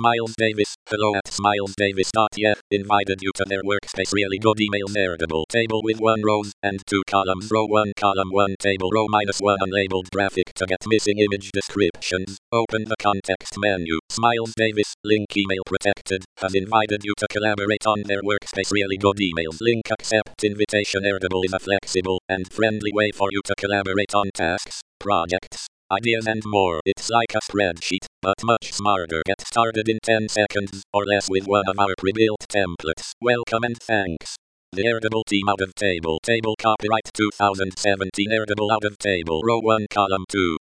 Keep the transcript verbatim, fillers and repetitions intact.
Smiles Davis, hello at Smiles Davis. Yeah, invited you to their workspace. Really good email. Nerdable table with one rows and two columns. Row one, column one, table row minus one. Unlabeled graphic to get missing image descriptions. Open the context menu. Smiles Davis, link email protected, has invited you to collaborate on their workspace. Really good emails. Link accept invitation. Nerdable is a flexible and friendly way for you to collaborate on tasks, projects, ideas and more. It's like a spreadsheet, but much smarter. Get started in ten seconds or less with one of our pre-built templates. Welcome and thanks. The Nerdable team. Out of table. Table copyright two thousand seventeen. Nerdable out of table. Row one, column two.